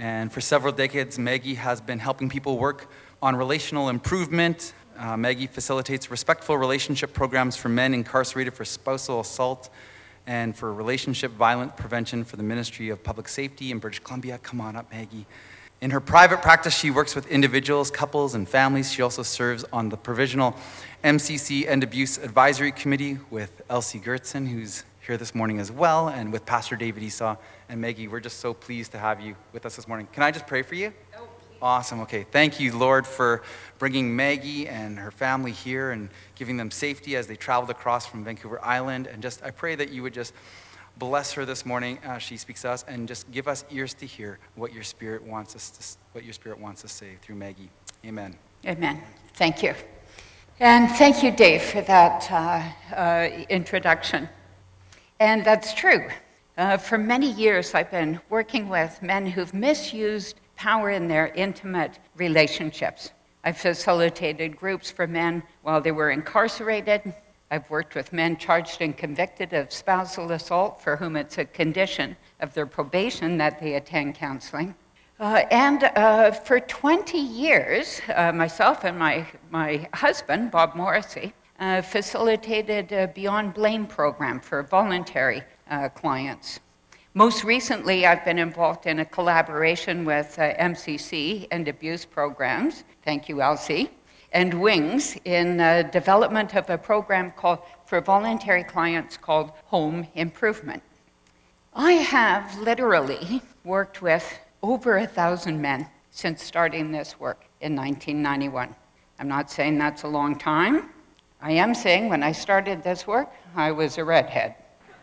And for several decades, Maggie has been helping people work on relational improvement. Maggie facilitates respectful relationship programs for men incarcerated for spousal assault and for relationship violence prevention for the Ministry of Public Safety in British Columbia. Come on up, Maggie. In her private practice, she works with individuals, couples, and families. She also serves on the Provisional MCC End Abuse Advisory Committee with Elsie Gertson, who's here this morning as well, and with Pastor David Esau. And Maggie, we're just so pleased to have you with us this morning. Can I just pray for you? Oh, please. Awesome. Okay. Thank you, Lord, for bringing Maggie and her family here and giving them safety as they traveled across from Vancouver Island. And I pray that you would just bless her this morning as she speaks to us, and just give us ears to hear what your Spirit wants us to say through Maggie. Amen. Amen. Thank you. And thank you, Dave, for that introduction. And that's true. For many years, I've been working with men who've misused power in their intimate relationships. I've facilitated groups for men while they were incarcerated. I've worked with men charged and convicted of spousal assault for whom it's a condition of their probation that they attend counseling. And for 20 years, myself and my husband, Bob Morrissey, facilitated a Beyond Blame program for voluntary clients. Most recently, I've been involved in a collaboration with MCC and abuse programs, thank you, Elsie, and Wings in development of a program for voluntary clients called Home Improvement. I have literally worked with over 1,000 men since starting this work in 1991. I'm not saying that's a long time. I am saying when I started this work, I was a redhead.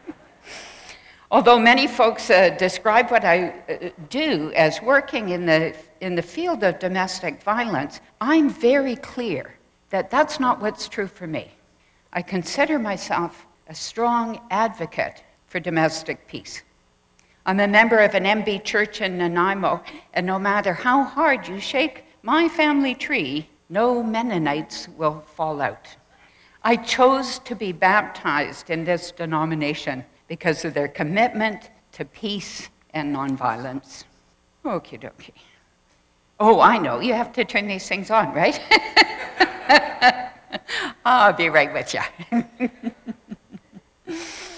Although many folks describe what I do as working in the field of domestic violence, I'm very clear that that's not what's true for me. I consider myself a strong advocate for domestic peace. I'm a member of an MB church in Nanaimo, and no matter how hard you shake my family tree, no Mennonites will fall out. I chose to be baptized in this denomination because of their commitment to peace and nonviolence. Okie dokie. Oh, I know, you have to turn these things on, right? I'll be right with you.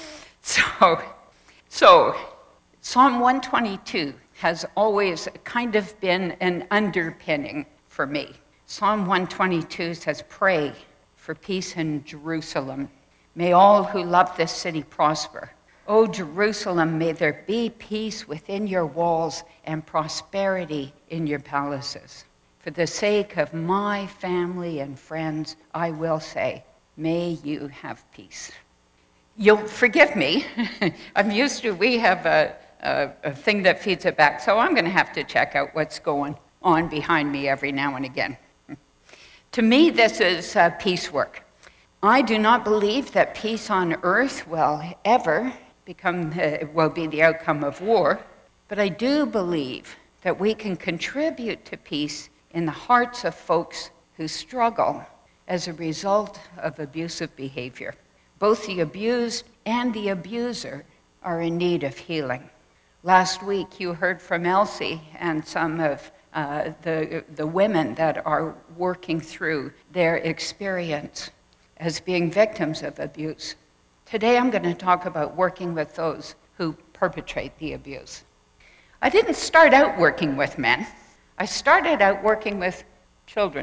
So, Psalm 122 has always kind of been an underpinning for me. Psalm 122 says, "Pray for peace in Jerusalem. May all who love this city prosper. O Jerusalem, may there be peace within your walls and prosperity in your palaces. For the sake of my family and friends, I will say, may you have peace." You'll forgive me. We have a thing that feeds it back, so I'm going to have to check out what's going on behind me every now and again. To me, this is peace work. I do not believe that peace on earth will ever will be the outcome of war, but I do believe that we can contribute to peace in the hearts of folks who struggle as a result of abusive behavior. Both the abused and the abuser are in need of healing. Last week, you heard from Elsie and some of the women that are working through their experience as being victims of abuse. Today, I'm going to talk about working with those who perpetrate the abuse. I didn't start out working with men. I started out working with children.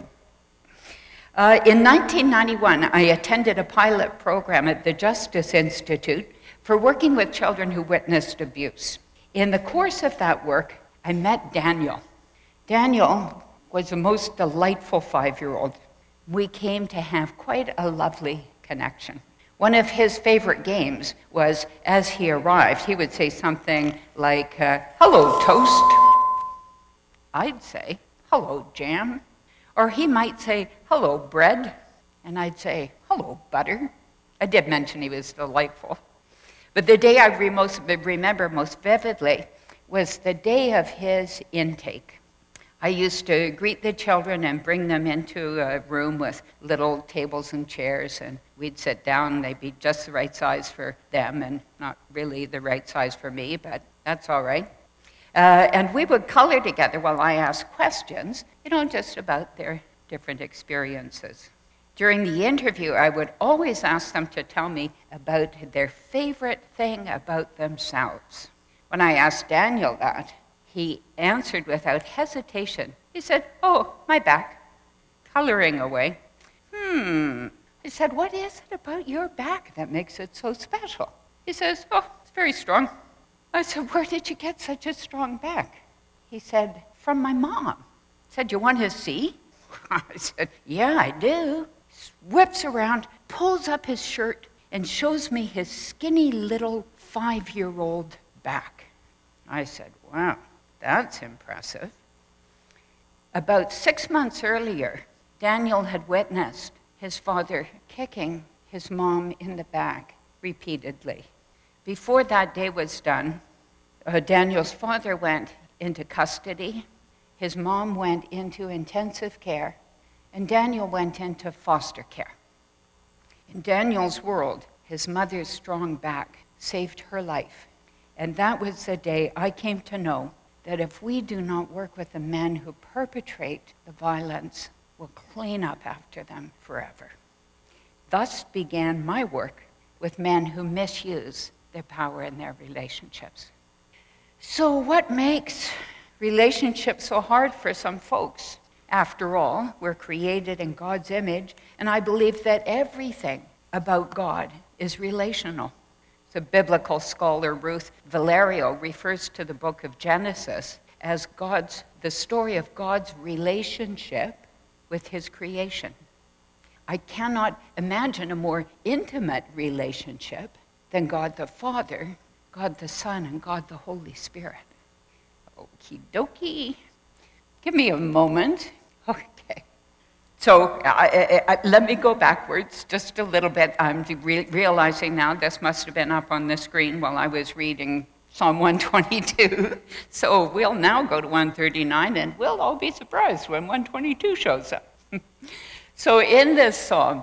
In 1991, I attended a pilot program at the Justice Institute for working with children who witnessed abuse. In the course of that work, I met Daniel. Daniel was the most delightful 5-year-old. We came to have quite a lovely connection. One of his favorite games was, as he arrived, he would say something like, "Hello, toast." I'd say, "Hello, jam." Or he might say, "Hello, bread." And I'd say, "Hello, butter." I did mention he was delightful. But the day I remember most vividly was the day of his intake. I used to greet the children and bring them into a room with little tables and chairs, and we'd sit down. They'd be just the right size for them and not really the right size for me, but that's all right. And we would color together while I asked questions, just about their different experiences. During the interview, I would always ask them to tell me about their favorite thing about themselves. When I asked Daniel that, he answered without hesitation. He said, "Oh, my back," coloring away. I said, "What is it about your back that makes it so special?" He says, "Oh, it's very strong." I said, "Where did you get such a strong back?" He said, "From my mom." I said, "You want to see?" I said, "Yeah, I do." Whips around, pulls up his shirt, and shows me his skinny little 5-year-old back. I said, "Wow, that's impressive." About 6 months earlier, Daniel had witnessed his father kicking his mom in the back repeatedly. Before that day was done, Daniel's father went into custody, his mom went into intensive care, and Daniel went into foster care. In Daniel's world, his mother's strong back saved her life. And that was the day I came to know that if we do not work with the men who perpetrate the violence, we'll clean up after them forever. Thus began my work with men who misuse their power in their relationships. So what makes relationships so hard for some folks? After all, we're created in God's image, and I believe that everything about God is relational. The biblical scholar Ruth Valerio refers to the book of Genesis as the story of God's relationship with his creation. I cannot imagine a more intimate relationship than God the Father, God the Son, and God the Holy Spirit. Okie dokie. Give me a moment. Okay. So let me go backwards just a little bit. I'm realizing now this must have been up on the screen while I was reading Psalm 122. So we'll now go to 139, and we'll all be surprised when 122 shows up. So in this psalm,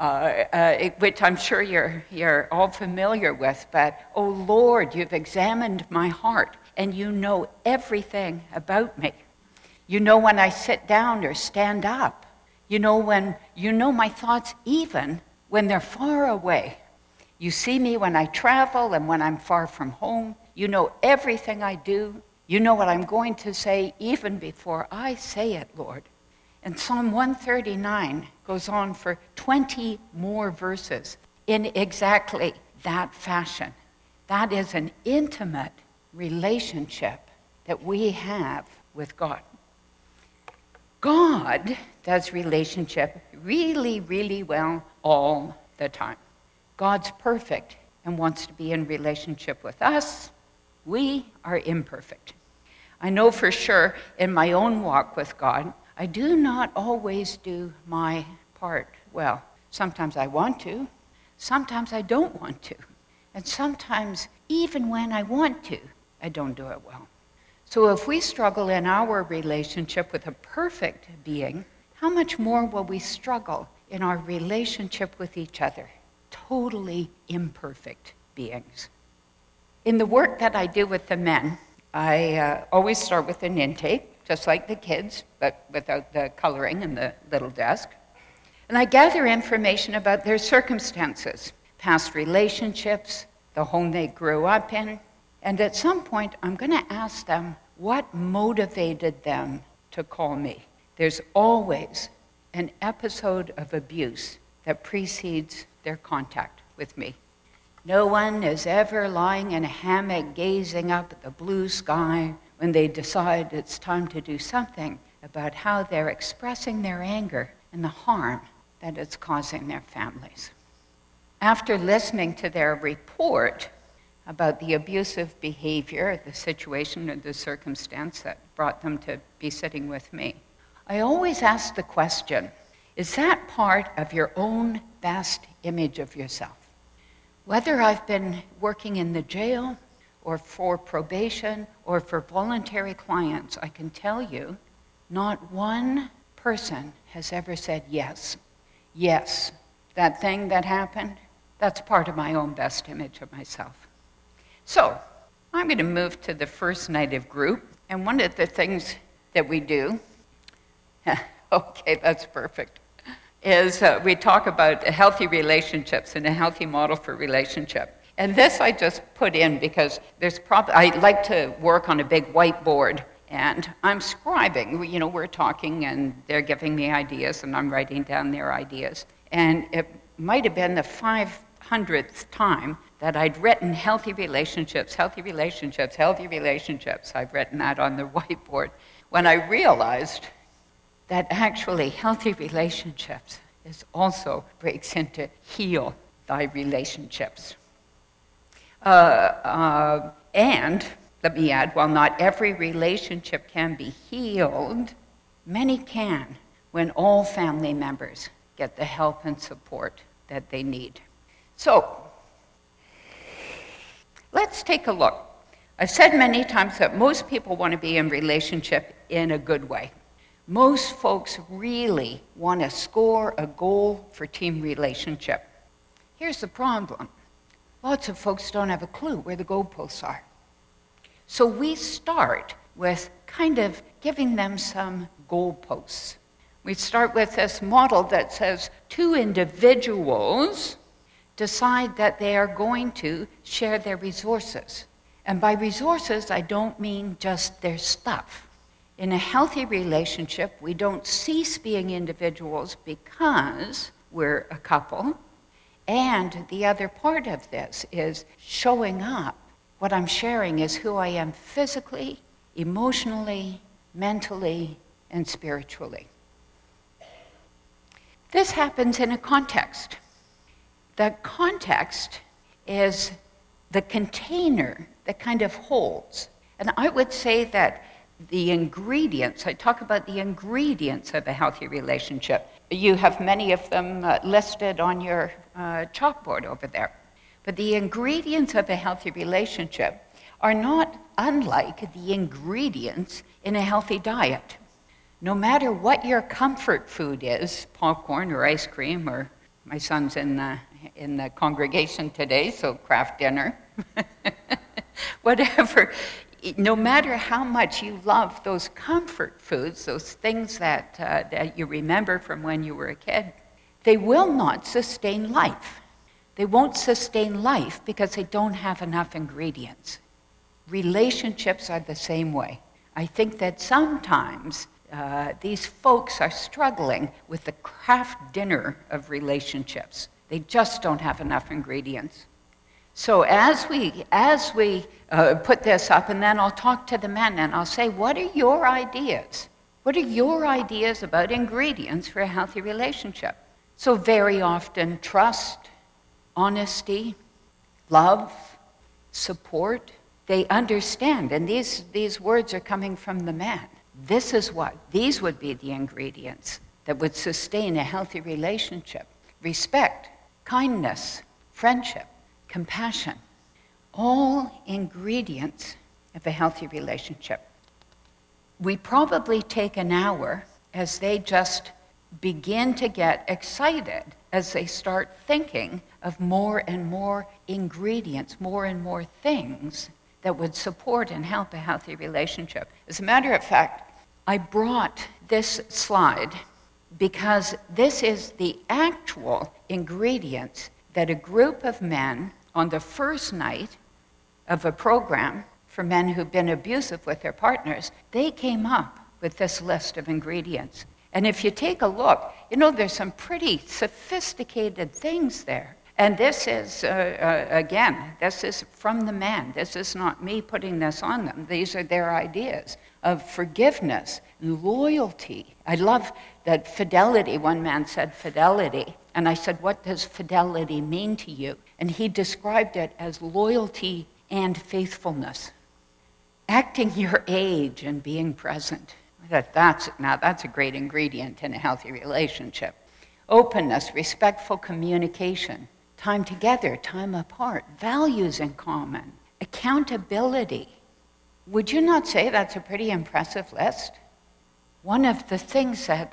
which I'm sure you're all familiar with, but, "Oh Lord, you've examined my heart, and you know everything about me. You know when I sit down or stand up. You know my thoughts even when they're far away. You see me when I travel and when I'm far from home. You know everything I do. You know what I'm going to say even before I say it, Lord." And Psalm 139 goes on for 20 more verses in exactly that fashion. That is an intimate relationship that we have with God. God does relationship really, really well all the time. God's perfect and wants to be in relationship with us. We are imperfect. I know for sure in my own walk with God, I do not always do my part well. Sometimes I want to, sometimes I don't want to, and sometimes even when I want to, I don't do it well. So if we struggle in our relationship with a perfect being, how much more will we struggle in our relationship with each other, totally imperfect beings? In the work that I do with the men, I always start with an intake, just like the kids, but without the coloring and the little desk. And I gather information about their circumstances, past relationships, the home they grew up in, and at some point I'm going to ask them what motivated them to call me. There's always an episode of abuse that precedes their contact with me. No one is ever lying in a hammock gazing up at the blue sky when they decide it's time to do something about how they're expressing their anger and the harm that it's causing their families. After listening to their report about the abusive behavior, the situation, or the circumstance that brought them to be sitting with me, I always ask the question, is that part of your own best image of yourself? Whether I've been working in the jail or for probation or for voluntary clients, I can tell you, not one person has ever said yes. Yes, that thing that happened, that's part of my own best image of myself. So, I'm going to move to the first night of group. And one of the things that we do, okay, that's perfect, is we talk about healthy relationships and a healthy model for relationship. And this I just put in because I like to work on a big whiteboard, and I'm scribing. We're talking and they're giving me ideas and I'm writing down their ideas. And it might have been the 500th time that I'd written healthy relationships, healthy relationships, healthy relationships. I've written that on the whiteboard when I realized that actually healthy relationships also breaks into heal thy relationships. And let me add, while not every relationship can be healed, many can when all family members get the help and support that they need. So, let's take a look. I've said many times that most people want to be in relationship in a good way. Most folks really want to score a goal for team relationship. Here's the problem. Lots of folks don't have a clue where the goalposts are. So we start with kind of giving them some goalposts. We start with this model that says 2 individuals decide that they are going to share their resources. And by resources, I don't mean just their stuff. In a healthy relationship, we don't cease being individuals because we're a couple. And the other part of this is showing up. What I'm sharing is who I am physically, emotionally, mentally, and spiritually. This happens in a context. The context is the container that kind of holds. And I would say that the ingredients, I talk about the ingredients of a healthy relationship. You have many of them listed on your chalkboard over there. But the ingredients of a healthy relationship are not unlike the ingredients in a healthy diet. No matter what your comfort food is, popcorn or ice cream, or my son's in the congregation today, so craft dinner, whatever, no matter how much you love those comfort foods, those things that you remember from when you were a kid, they will not sustain life. They won't sustain life because they don't have enough ingredients. Relationships are the same way. I think that sometimes these folks are struggling with the craft dinner of relationships. They just don't have enough ingredients. So as we put this up, and then I'll talk to the men and I'll say, what are your ideas? What are your ideas about ingredients for a healthy relationship? So very often, trust, honesty, love, support, they understand. And these words are coming from the man. These would be the ingredients that would sustain a healthy relationship. Respect, kindness, friendship, compassion, all ingredients of a healthy relationship. We probably take an hour as they just begin to get excited, as they start thinking of more and more ingredients, more and more things that would support and help a healthy relationship. As a matter of fact, I brought this slide because this is the actual ingredients that a group of men on the first night of a program for men who've been abusive with their partners, they came up with this list of ingredients. And if you take a look, there's some pretty sophisticated things there. And this is, again, this is from the men. This is not me putting this on them. These are their ideas of forgiveness, loyalty. I love that fidelity. One man said fidelity. And I said, what does fidelity mean to you? And he described it as loyalty and faithfulness. Acting your age and being present. That's a great ingredient in a healthy relationship. Openness, respectful communication, time together, time apart, values in common, accountability. Would you not say that's a pretty impressive list? One of the things that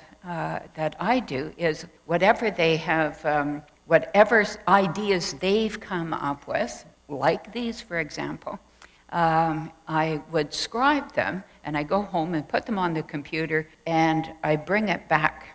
I do is whatever they have, whatever ideas they've come up with, like these, for example, I would scribe them, and I go home and put them on the computer, and I bring it back.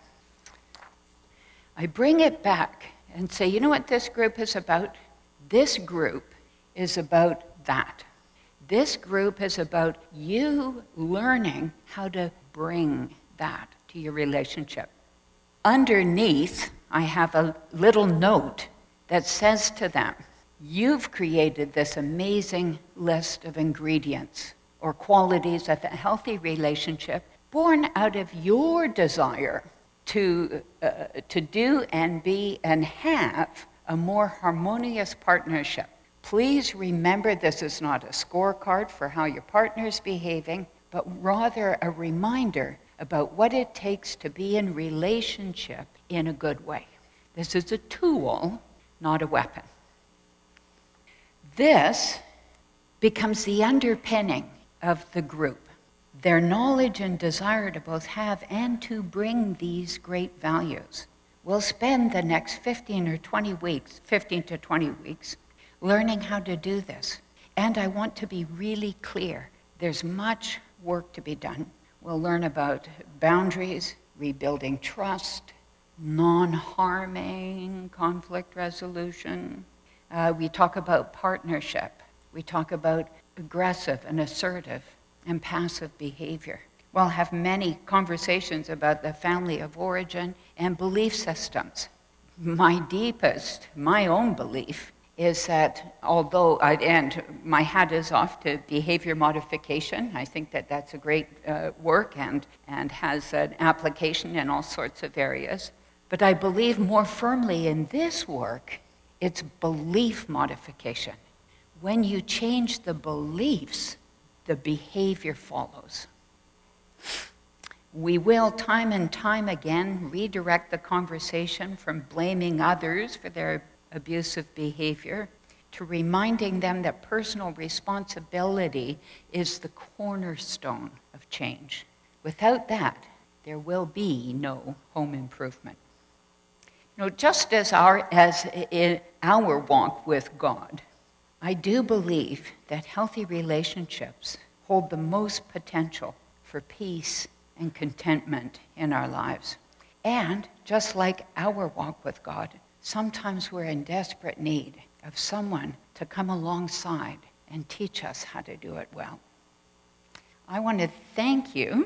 I bring it back and say, you know what this group is about? This group is about that. This group is about you learning how to bring that to your relationship. Underneath, I have a little note that says to them, you've created this amazing list of ingredients or qualities of a healthy relationship born out of your desire to do and be and have a more harmonious partnership. Please remember this is not a scorecard for how your partner is behaving, but rather a reminder about what it takes to be in relationship in a good way. This is a tool, not a weapon. This becomes the underpinning of the group. Their knowledge and desire to both have and to bring these great values. We'll spend the next 15 to 20 weeks, learning how to do this. And I want to be really clear. There's much work to be done. We'll learn about boundaries, rebuilding trust, non-harming conflict resolution. We talk about partnership. We talk about aggressive and assertive and passive behavior. We'll have many conversations about the family of origin and belief systems. My own belief is that although, and my hat is off to behavior modification, I think that that's a great work and has an application in all sorts of areas. But I believe more firmly in this work, it's belief modification. When you change the beliefs, the behavior follows. We will, time and time again, redirect the conversation from blaming others for their abusive behavior to reminding them that personal responsibility is the cornerstone of change. Without that, there will be no home improvement. You know, just as in our walk with God, I do believe that healthy relationships hold the most potential for peace and contentment in our lives. And just like our walk with God, sometimes we're in desperate need of someone to come alongside and teach us how to do it well. I want to thank you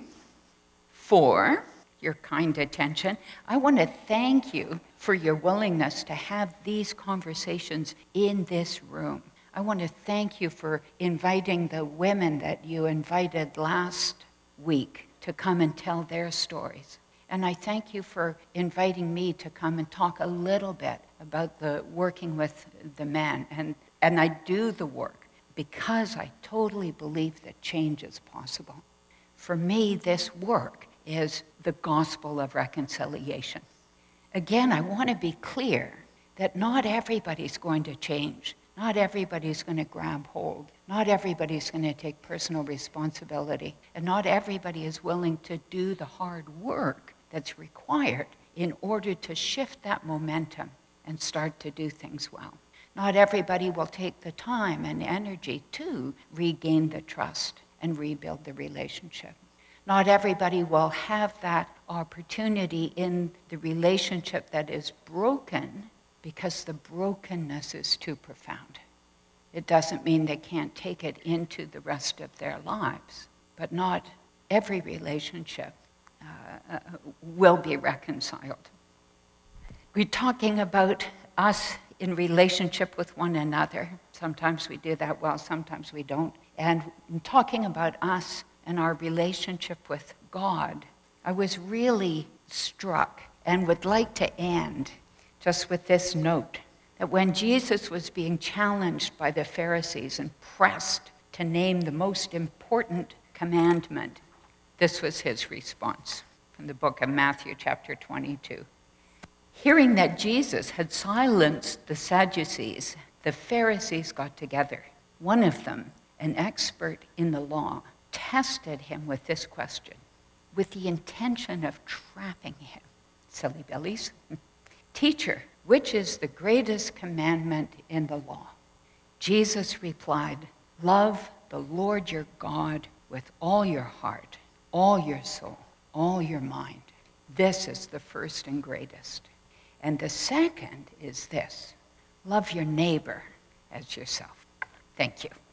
for your kind attention. I want to thank you for your willingness to have these conversations in this room. I want to thank you for inviting the women that you invited last week to come and tell their stories. And I thank you for inviting me to come and talk a little bit about the working with the men. And I do the work because I totally believe that change is possible. For me, this work is the gospel of reconciliation. Again, I want to be clear that not everybody's going to change. Not everybody's going to grab hold. Not everybody's going to take personal responsibility. And not everybody is willing to do the hard work that's required in order to shift that momentum and start to do things well. Not everybody will take the time and energy to regain the trust and rebuild the relationship. Not everybody will have that opportunity in the relationship that is broken because the brokenness is too profound. It doesn't mean they can't take it into the rest of their lives, but not every relationship will be reconciled. We're talking about us in relationship with one another. Sometimes we do that well, sometimes we don't. And in talking about us and our relationship with God, I was really struck and would like to end just with this note, that when Jesus was being challenged by the Pharisees and pressed to name the most important commandment, this was his response from the book of Matthew chapter 22. Hearing that Jesus had silenced the Sadducees, the Pharisees got together. One of them, an expert in the law, tested him with this question, with the intention of trapping him. Silly billies. Teacher, which is the greatest commandment in the law? Jesus replied, love the Lord your God with all your heart, all your soul, all your mind. This is the first and greatest. And the second is this: love your neighbor as yourself. Thank you.